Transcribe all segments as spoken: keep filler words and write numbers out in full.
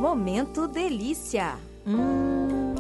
Momento Delícia. Hum...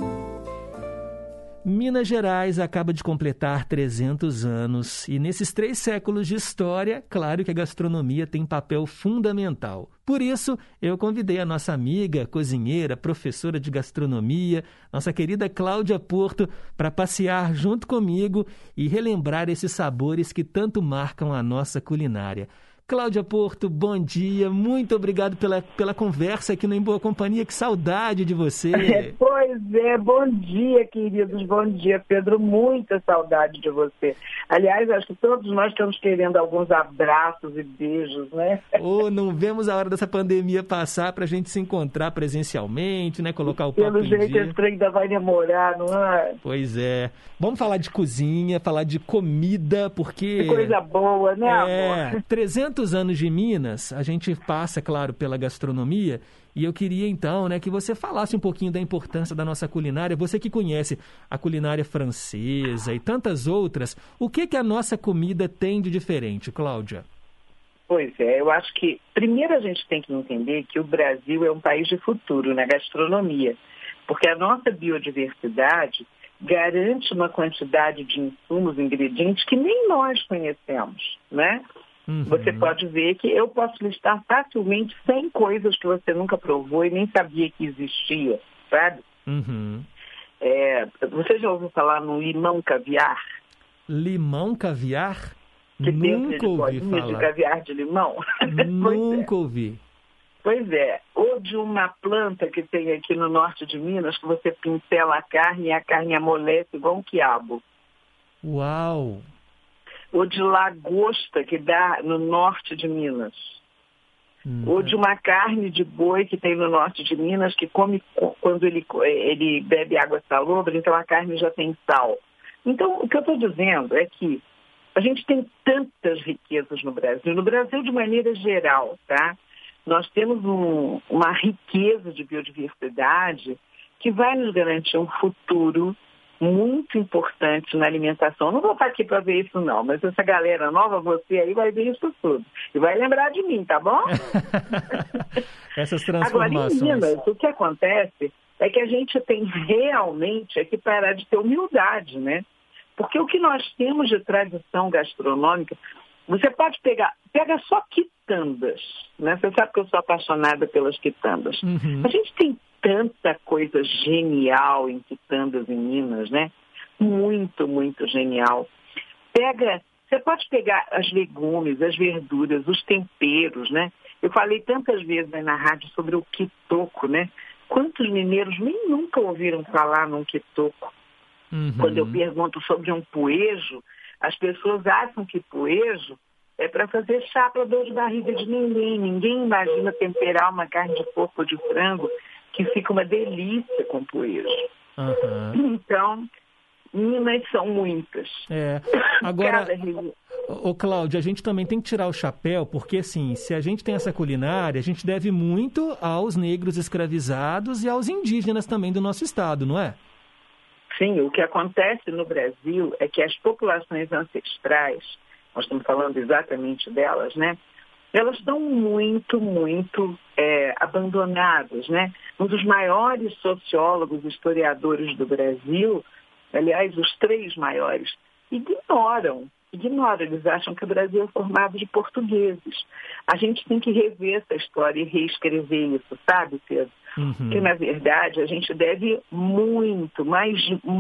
Minas Gerais acaba de completar trezentos anos e nesses três séculos de história, claro que a gastronomia tem papel fundamental. Por isso, eu convidei a nossa amiga, cozinheira, professora de gastronomia, nossa querida Cláudia Porto, para passear junto comigo e relembrar esses sabores que tanto marcam a nossa culinária. Cláudia Porto, bom dia, muito obrigado pela, pela conversa aqui no Em Boa Companhia, que saudade de você. É, pois é, bom dia, queridos, bom dia, Pedro, muita saudade de você. Aliás, acho que todos nós estamos querendo alguns abraços e beijos, né? Ou oh, não vemos a hora dessa pandemia passar para a gente se encontrar presencialmente, né, colocar o papo Pelo em jeito, dia. esse trem ainda vai demorar, não é? Pois é. Vamos falar de cozinha, falar de comida, porque... Que coisa boa, né, é, amor? trezentos anos de Minas, a gente passa, claro, pela gastronomia, e eu queria então, né, que você falasse um pouquinho da importância da nossa culinária. Você que conhece a culinária francesa e tantas outras, o que que a nossa comida tem de diferente, Cláudia? Pois é, eu acho que primeiro a gente tem que entender que o Brasil é um país de futuro na gastronomia, porque a nossa biodiversidade garante uma quantidade de insumos, ingredientes que nem nós conhecemos, né? Uhum. Você pode ver que eu posso listar facilmente cem coisas que você nunca provou e nem sabia que existia, sabe? Uhum. É, você já ouviu falar no limão caviar? Limão caviar? Que Nunca ouvi falar. De caviar de limão? Nunca ouvi. Pois é. Ou de uma planta que tem aqui no norte de Minas, que você pincela a carne e a carne amolece igual um quiabo. Uau! Ou de lagosta, que dá no norte de Minas. Hum, ou de uma carne de boi que tem no norte de Minas, que come quando ele, ele bebe água salobra, então a carne já tem sal. Então, o que eu estou dizendo é que a gente tem tantas riquezas no Brasil, no Brasil de maneira geral, tá? Nós temos um, uma riqueza de biodiversidade que vai nos garantir um futuro muito importante na alimentação. Não vou estar aqui para ver isso não, mas essa galera nova, você aí vai ver isso tudo. E vai lembrar de mim, tá bom? Essas transformações. Agora, em Minas, o que acontece é que a gente tem realmente é que parar de ter humildade, né? Porque o que nós temos de tradição gastronômica, você pode pegar, pega só quitandas, né? Você sabe que eu sou apaixonada pelas quitandas. Uhum. A gente tem tanta coisa genial em quitandas em Minas, né? Muito, muito genial. Pega, você pode pegar as legumes, as verduras, os temperos, né? Eu falei tantas vezes aí na rádio sobre o quitoco, né? Quantos mineiros nem nunca ouviram falar num quitoco? Uhum. Quando eu pergunto sobre um poejo, as pessoas acham que poejo é para fazer chá para dor de barriga de ninguém. Ninguém imagina temperar uma carne de porco ou de frango que fica uma delícia com poejo. Uhum. Então, Minas são muitas. É. Agora, ô Cláudia, a gente também tem que tirar o chapéu, porque assim, se a gente tem essa culinária, a gente deve muito aos negros escravizados e aos indígenas também do nosso estado, não é? Sim, o que acontece no Brasil é que as populações ancestrais, nós estamos falando exatamente delas, né? Elas estão muito, muito é, abandonadas, né? Um dos maiores sociólogos, historiadores do Brasil, aliás, os três maiores, ignoram, ignoram, eles acham que o Brasil é formado de portugueses. A gente tem que rever essa história e reescrever isso, sabe, Pedro? Uhum. Porque, na verdade, a gente deve muito, mas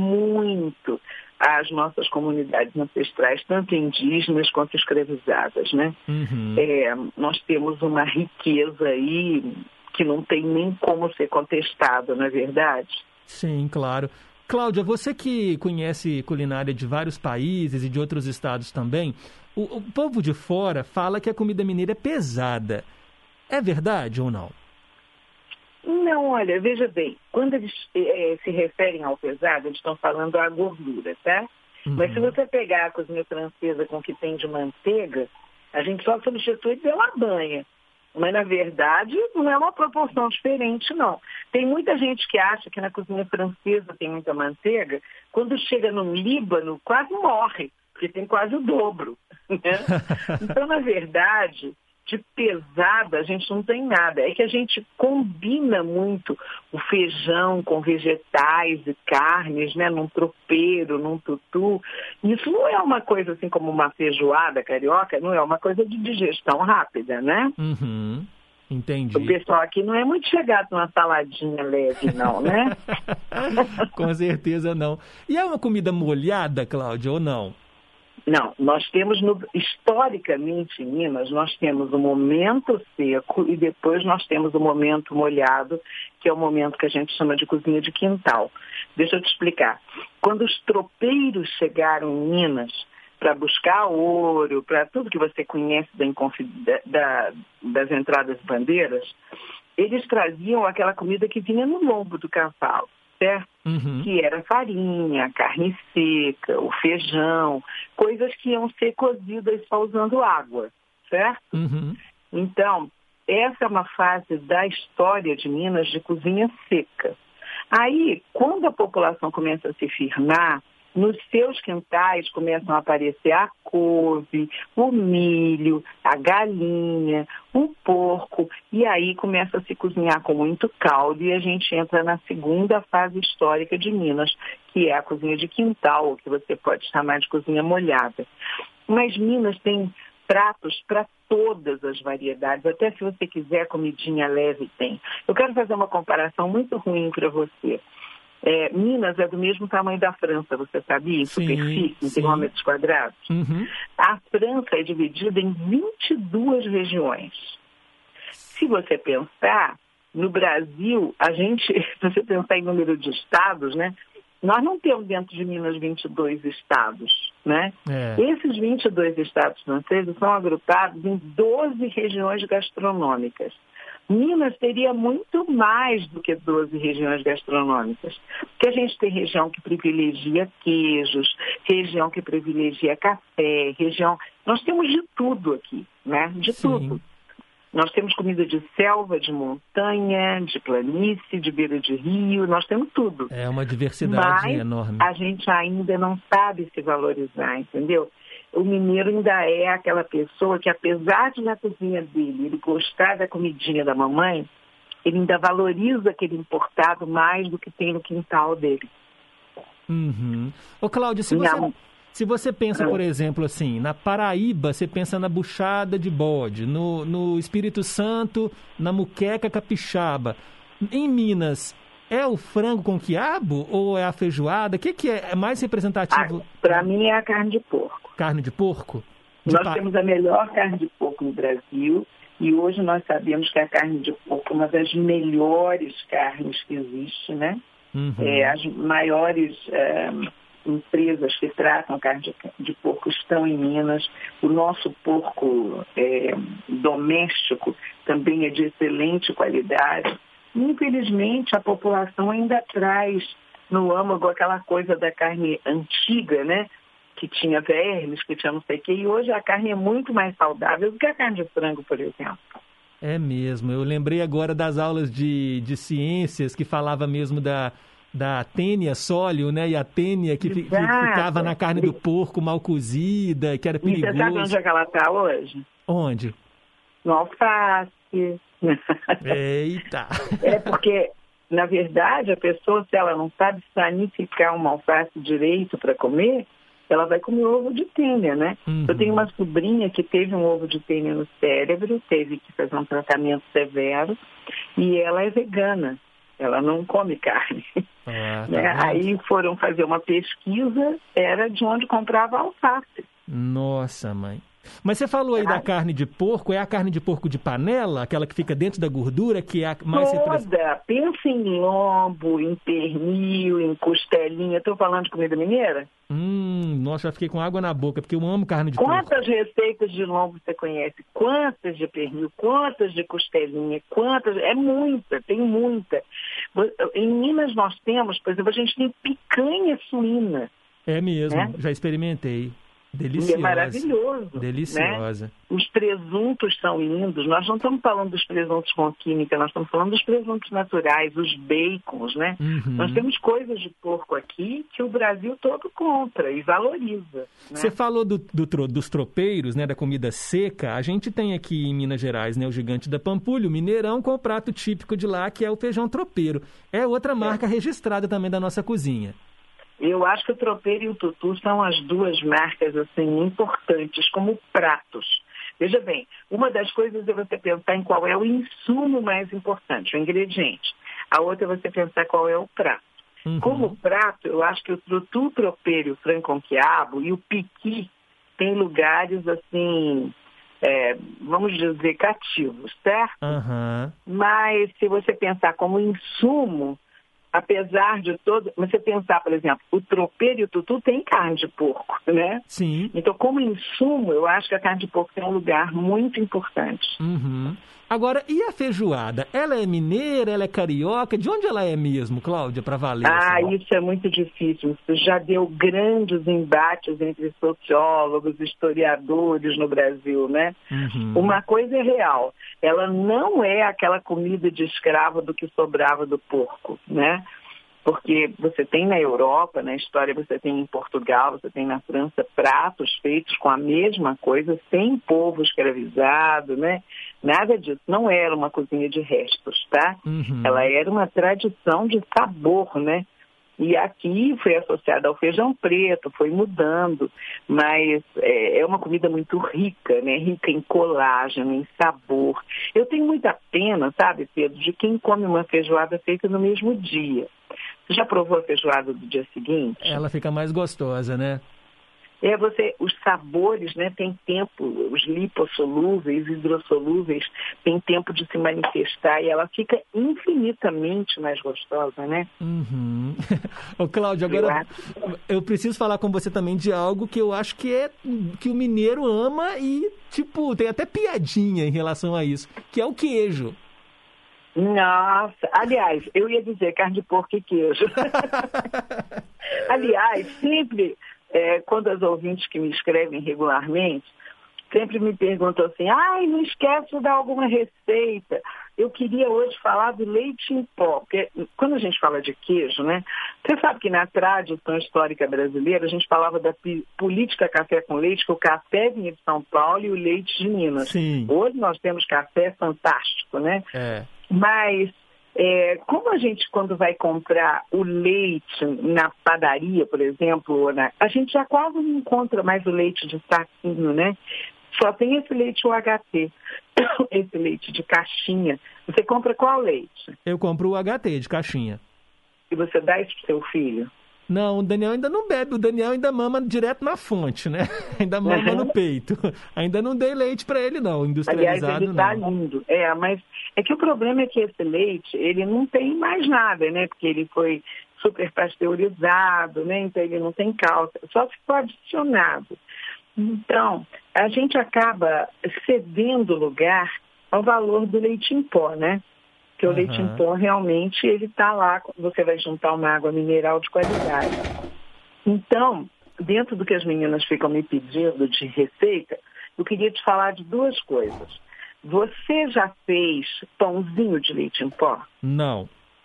muito, às nossas comunidades ancestrais, tanto indígenas quanto escravizadas, né? Uhum. É, nós temos uma riqueza aí que não tem nem como ser contestada, não é verdade? Sim, claro. Cláudia, você que conhece culinária de vários países e de outros estados também, o, o povo de fora fala que a comida mineira é pesada. É verdade ou não? Não, olha, veja bem, quando eles é, se referem ao pesado, eles estão falando à gordura, tá? Uhum. Mas se você pegar a cozinha francesa com o que tem de manteiga, a gente só substitui pela banha. Mas, na verdade, não é uma proporção diferente, não. Tem muita gente que acha que na cozinha francesa tem muita manteiga, quando chega no Líbano, quase morre, porque tem quase o dobro. Né? Então, na verdade, de pesado a gente não tem nada. É que a gente combina muito o feijão com vegetais e carnes, né? Num tropeiro, num tutu. Isso não é uma coisa assim como uma feijoada carioca, não é uma coisa de digestão rápida, né? Uhum. Entendi. O pessoal aqui não é muito chegado numa saladinha leve, não, né? Com certeza não. E é uma comida molhada, Cláudia, ou não? Não, nós temos, no, historicamente em Minas, nós temos o momento seco e depois nós temos o momento molhado, que é o momento que a gente chama de cozinha de quintal. Deixa eu te explicar. Quando os tropeiros chegaram em Minas para buscar ouro, para tudo que você conhece da, da, das entradas e bandeiras, eles traziam aquela comida que vinha no lombo do cavalo, certo? Uhum. Que era farinha, carne seca, o feijão, coisas que iam ser cozidas só usando água, certo? Uhum. Então, essa é uma fase da história de Minas de cozinha seca. Aí, quando a população começa a se firmar, nos seus quintais começam a aparecer a couve, o milho, a galinha, o porco, e aí começa a se cozinhar com muito caldo e a gente entra na segunda fase histórica de Minas, que é a cozinha de quintal, que você pode chamar de cozinha molhada. Mas Minas tem pratos para todas as variedades, até se você quiser comidinha leve tem. Eu quero fazer uma comparação muito ruim para você. É, Minas é do mesmo tamanho da França, você sabia? Em superfície, em quilômetros quadrados. Uhum. A França é dividida em vinte e duas regiões. Se você pensar, no Brasil, a gente, se você pensar em número de estados, né? Nós não temos dentro de Minas vinte e dois estados, né? É. Esses vinte e dois estados franceses são agrupados em doze regiões gastronômicas. Minas teria muito mais do que doze regiões gastronômicas, porque a gente tem região que privilegia queijos, região que privilegia café, região... Nós temos de tudo aqui, né? De Sim. tudo. Nós temos comida de selva, de montanha, de planície, de beira de rio, nós temos tudo. É uma diversidade Mas enorme. A gente ainda não sabe se valorizar, entendeu? O mineiro ainda é aquela pessoa que, apesar de na cozinha dele ele gostar da comidinha da mamãe, ele ainda valoriza aquele importado mais do que tem no quintal dele. Uhum. Ô, Cláudia, se você, Não. se você pensa, por exemplo, assim, na Paraíba, você pensa na buchada de bode, no, no Espírito Santo, na muqueca capixaba. Em Minas, é o frango com quiabo ou é a feijoada? O que, que é mais representativo? Ah, para mim é a carne de porco. Carne de porco? De nós pa... temos a melhor carne de porco no Brasil e hoje nós sabemos que a carne de porco é uma das melhores carnes que existe, né? Uhum. É, as maiores é, empresas que tratam carne de, de porco estão em Minas. O nosso porco é, doméstico também é de excelente qualidade. Infelizmente, a população ainda traz no âmago aquela coisa da carne antiga, né? Que tinha vermes, que tinha não sei o quê, e hoje a carne é muito mais saudável do que a carne de frango, por exemplo. É mesmo, eu lembrei agora das aulas de, de ciências que falava mesmo da, da tênia sóleo, né? E a tênia que, fi, que ficava na carne do porco mal cozida, que era perigoso. E você sabe onde é que ela está hoje? Onde? No alface. Eita! É porque, na verdade, a pessoa, se ela não sabe sanificar uma alface direito para comer, ela vai comer ovo de tênia, né? Uhum. Eu tenho uma sobrinha que teve um ovo de tênia no cérebro, teve que fazer um tratamento severo, e ela é vegana, ela não come carne. Ah, tá né? Aí foram fazer uma pesquisa, era de onde comprava alface. Nossa, mãe. Mas você falou aí ah. da carne de porco, é a carne de porco de panela, aquela que fica dentro da gordura, que é a mais... Toda, pensa em lombo, em pernil, em costelinha, estou falando de comida mineira? Hum, nossa, já fiquei com água na boca, porque eu amo carne de porco. Quantas receitas de lombo você conhece? Quantas de pernil? Quantas de costelinha? Quantas? É muita, tem muita. Em Minas nós temos, por exemplo, a gente tem picanha suína. É mesmo, né? Já experimentei. Deliciosa. E é maravilhoso. Deliciosa. Né? Os presuntos são lindos. Nós não estamos falando dos presuntos com química, nós estamos falando dos presuntos naturais, os bacons, né? Uhum. Nós temos coisas de porco aqui que o Brasil todo compra e valoriza. Você né? falou do, do, dos tropeiros, né, da comida seca. A gente tem aqui em Minas Gerais, né, o Gigante da Pampulha, o Mineirão, com o prato típico de lá, que é o feijão tropeiro. É outra marca é. registrada também da nossa cozinha. Eu acho que o tropeiro e o tutu são as duas marcas assim importantes como pratos. Veja bem, uma das coisas é você pensar em qual é o insumo mais importante, o ingrediente. A outra é você pensar qual é o prato. Uhum. Como prato, eu acho que o tutu, o tropeiro, o frango com quiabo e o piqui têm lugares assim, é, vamos dizer, cativos, certo? Uhum. Mas se você pensar como insumo, apesar de todo... Você pensar, por exemplo, o tropeiro e o tutu tem carne de porco, né? Sim. Então, como insumo, eu acho que a carne de porco tem um lugar muito importante. Uhum. Agora, e a feijoada? Ela é mineira, ela é carioca? De onde ela é mesmo, Cláudia, para valer? Ah, assim? Isso é muito difícil. Isso já deu grandes embates entre sociólogos, historiadores no Brasil, né? Uhum. Uma coisa é real. Ela não é aquela comida de escravo do que sobrava do porco, né? Porque você tem na Europa, na história você tem em Portugal, você tem na França pratos feitos com a mesma coisa, sem povo escravizado, né? Nada disso. Não era uma cozinha de restos, tá? Uhum. Ela era uma tradição de sabor, né? E aqui foi associada ao feijão preto, foi mudando, mas é, é uma comida muito rica, né? Rica em colágeno, em sabor. Eu tenho muita pena, sabe, Pedro, de quem come uma feijoada feita no mesmo dia. Você já provou a feijoada do dia seguinte? Ela fica mais gostosa, né? É, você, os sabores, né, tem tempo, os lipossolúveis, hidrossolúveis, tem tempo de se manifestar e ela fica infinitamente mais gostosa, né? Uhum. Ô, Cláudia, agora eu, eu preciso falar com você também de algo que eu acho que é que o mineiro ama e, tipo, tem até piadinha em relação a isso, que é o queijo. Nossa, aliás, eu ia dizer carne de porco e queijo. Aliás, sempre... É, quando as ouvintes que me escrevem regularmente, sempre me perguntam assim, ai, não esquece de dar alguma receita. Eu queria hoje falar do leite em pó, porque quando a gente fala de queijo, né, você sabe que na tradição histórica brasileira a gente falava da política café com leite, que o café vinha de São Paulo e o leite de Minas. Sim. Hoje nós temos café fantástico, né? É. Mas... É, como a gente, quando vai comprar o leite na padaria, por exemplo, na, a gente já quase não encontra mais o leite de saquinho, né? Só tem esse leite U H T, esse leite de caixinha. Você compra qual leite? Eu compro o U H T de caixinha. E você dá isso pro seu filho? Não, o Daniel ainda não bebe, o Daniel ainda mama direto na fonte, né? Ainda mama uhum. no peito. Ainda não dei leite para ele, não, industrializado Aliás, ele tá não. lindo. É, mas é que o problema é que esse leite, ele não tem mais nada, né? Porque ele foi super pasteurizado, né? Então ele não tem cálcio, só se for adicionado. Então, a gente acaba cedendo lugar ao valor do leite em pó, né? Porque o uhum. leite em pó, realmente, ele está lá, você vai juntar uma água mineral de qualidade. Então, dentro do que as meninas ficam me pedindo de receita, eu queria te falar de duas coisas. Você já fez pãozinho de leite em pó? Não.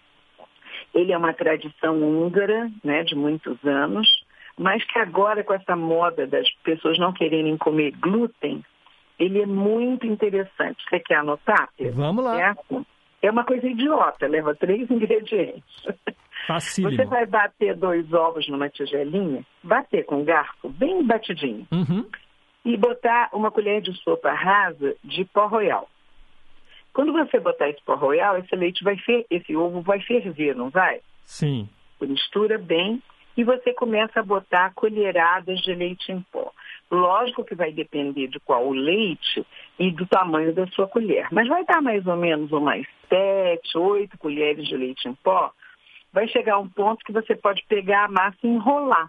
Ele é uma tradição húngara, né, de muitos anos, mas que agora, com essa moda das pessoas não quererem comer glúten, ele é muito interessante. Você quer anotar, Pedro? Vamos lá. Certo? É uma coisa idiota, leva três ingredientes. Facílimo. Você vai bater dois ovos numa tigelinha, bater com garfo, bem batidinho, uhum. e botar uma colher de sopa rasa de pó royal. Quando você botar esse pó royal, esse leite vai fer... esse ovo vai ferver, não vai? Sim. Mistura bem e você começa a botar colheradas de leite em pó. Lógico que vai depender de qual o leite e do tamanho da sua colher. Mas vai dar mais ou menos umas sete, oito colheres de leite em pó. Vai chegar um ponto que você pode pegar a massa e enrolar.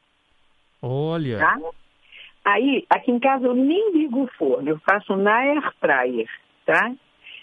Olha. Tá? Aí, aqui em casa eu nem ligo o forno, eu faço na air fryer, tá?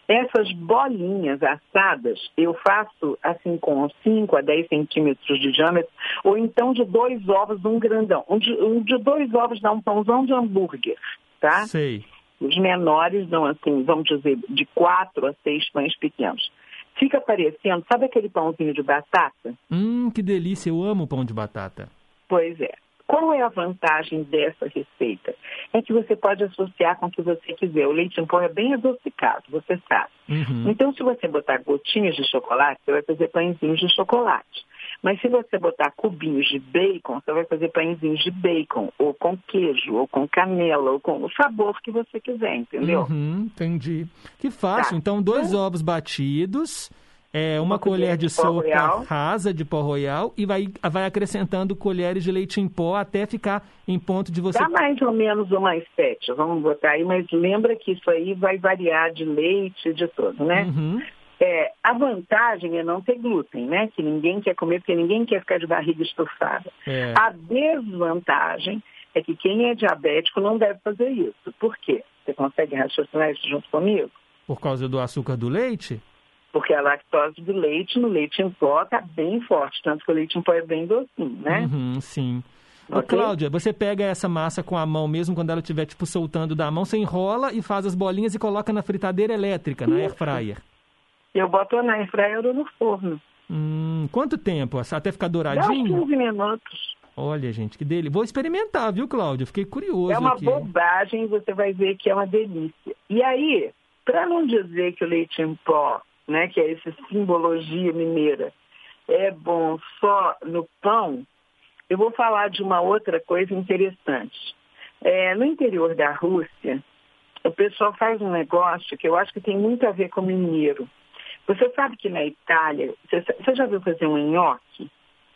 Essas bolinhas assadas, eu faço assim com cinco a dez centímetros de diâmetro, ou então de dois ovos, um grandão. Um de, um de dois ovos dá um pãozão de hambúrguer, tá? Sei. Os menores dão assim, vamos dizer, de quatro a seis pães pequenos. Fica parecendo, sabe aquele pãozinho de batata? Hum, que delícia, eu amo pão de batata. Pois é. Qual é a vantagem dessa receita? É que você pode associar com o que você quiser. O leite em pó é bem adocicado, você sabe. Uhum. Então, se você botar gotinhas de chocolate, você vai fazer pãezinhos de chocolate. Mas se você botar cubinhos de bacon, você vai fazer pãezinhos de bacon, ou com queijo, ou com canela, ou com o sabor que você quiser, entendeu? Uhum, entendi. Que fácil. Tá. Então, dois ovos batidos, é, uma, uma colher de, de sopa rasa de pó royal e vai, vai acrescentando colheres de leite em pó até ficar em ponto de você... Dá mais ou menos umas sete, vamos botar aí, mas lembra que isso aí vai variar de leite, de tudo, né? Uhum. É, a vantagem é não ter glúten, né? Que ninguém quer comer, porque ninguém quer ficar de barriga estufada. É. A desvantagem é que quem é diabético não deve fazer isso. Por quê? Você consegue raciocinar isso junto comigo? Por causa do açúcar do leite? Porque a lactose do leite no leite em pó está bem forte, tanto que o leite em pó é bem docinho, né? Uhum, sim. Ô, Okay? Cláudia, você pega essa massa com a mão mesmo, quando ela estiver, tipo, soltando da mão, você enrola e faz as bolinhas e coloca na fritadeira elétrica, na air fryer. Eu boto na air fryer ou no forno. Hum, quanto tempo? Até ficar Dá uns douradinho? quinze minutos. Olha, gente, que delícia. Vou experimentar, viu, Cláudia? Fiquei curioso É uma aqui. bobagem, você vai ver que é uma delícia. E aí, para não dizer que o leite em pó, né, que é essa simbologia mineira, é bom só no pão, eu vou falar de uma outra coisa interessante. É, no interior da Rússia, o pessoal faz um negócio que eu acho que tem muito a ver com o mineiro. Você sabe que na Itália, você, você já viu fazer um nhoque?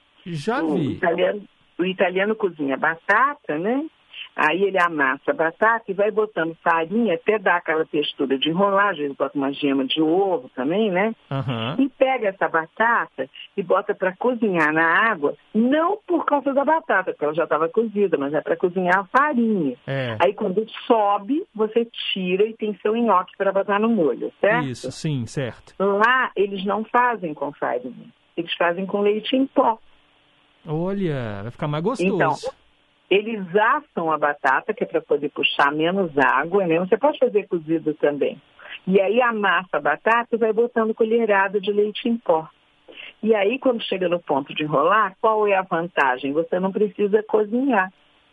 Já O vi. italiano, o italiano cozinha batata, né? Aí ele amassa a batata e vai botando farinha até dar aquela textura de enrolar, às vezes bota uma gema de ovo também, né? Uhum. E pega essa batata e bota para cozinhar na água, não por causa da batata, porque ela já estava cozida, mas é para cozinhar a farinha. É. Aí quando sobe, você tira e tem seu nhoque para botar no molho, certo? Isso, sim, certo. Lá eles não fazem com farinha, eles fazem com leite em pó. Olha, vai ficar mais gostoso. Então, eles assam a batata, que é para poder puxar menos água, né? Você pode fazer cozido também. E aí amassa a batata e vai botando colherada de leite em pó. E aí, quando chega no ponto de enrolar, qual é a vantagem? Você não precisa cozinhar,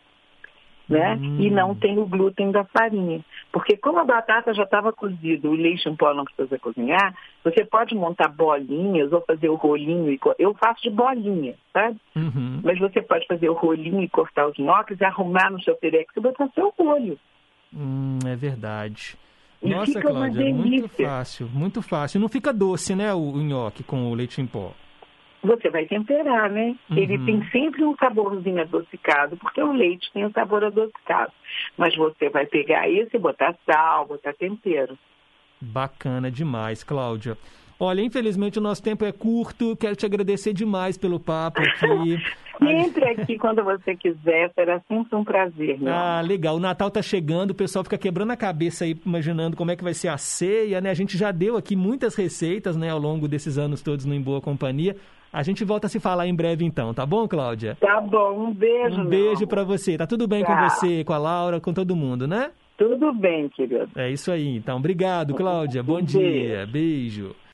né? Hum. E não tem o glúten da farinha. Porque como a batata já estava cozida, o leite em pó não precisa cozinhar, você pode montar bolinhas ou fazer o rolinho. E co... Eu faço de bolinha, sabe? Uhum. Mas você pode fazer o rolinho e cortar os nhoques, arrumar no seu perex e botar seu molho. Hum, é verdade. E Nossa, fica uma Cláudia, muito delícia. fácil, muito fácil. Não fica doce, né, o, o nhoque com o leite em pó. Você vai temperar, né? Uhum. Ele tem sempre um saborzinho adocicado, porque o leite tem um sabor adocicado. Mas você vai pegar esse e botar sal, botar tempero. Bacana demais, Cláudia. Olha, infelizmente o nosso tempo é curto. Quero te agradecer demais pelo papo aqui. Sempre aqui, quando você quiser, será sempre um prazer, meu Ah, amor. legal. O Natal tá chegando, o pessoal fica quebrando a cabeça aí, imaginando como é que vai ser a ceia, né? A gente já deu aqui muitas receitas, né, ao longo desses anos todos no Em Boa Companhia. A gente volta a se falar em breve então, tá bom, Cláudia? Tá bom, um beijo, Um meu beijo amor. pra você. Tá tudo bem Tchau. com você, com a Laura, com todo mundo, né? Tudo bem, querido. É isso aí, então. Obrigado, Cláudia. Bom Beijo. dia. Beijo.